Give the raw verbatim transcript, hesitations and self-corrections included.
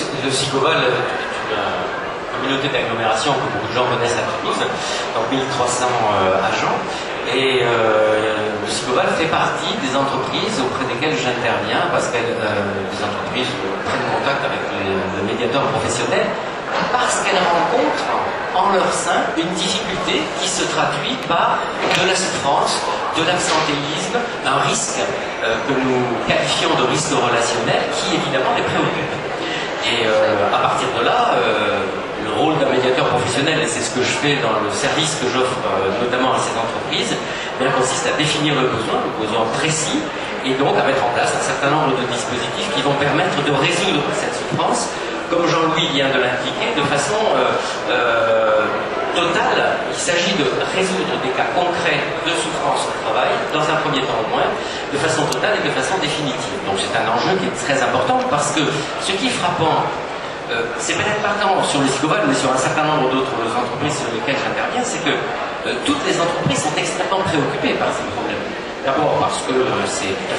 le Sigoval est une communauté d'agglomération que beaucoup de gens connaissent à Toulouse, donc mille trois cents euh, agents. Et euh, le Sigoval fait partie des entreprises auprès desquelles j'interviens, parce que euh, des entreprises prennent contact avec les, le médiateur professionnel, parce qu'elles rencontrent en leur sein une difficulté qui se traduit par de la souffrance, de l'absentéisme, un risque euh, que nous qualifions de risque relationnel qui évidemment les préoccupe. Et euh, à partir de là, euh, le rôle d'un médiateur professionnel, et c'est ce que je fais dans le service que j'offre euh, notamment à ces entreprises, eh bien, consiste à définir le besoin, le besoin précis, et donc à mettre en place un certain nombre de dispositifs qui vont permettre de résoudre cette souffrance, comme Jean-Louis vient de l'indiquer, de façon euh, euh, totale. Il s'agit de résoudre des cas concrets de souffrance au travail, dans un premier temps au moins, de façon totale et de façon définitive. Donc c'est un enjeu qui est très important, parce que ce qui est frappant, euh, c'est peut-être pas tant sur le Sigoval, mais sur un certain nombre d'autres entreprises sur lesquelles j'interviens, c'est que euh, toutes les entreprises sont extrêmement préoccupées par ces problèmes. D'abord parce que euh, c'est tout à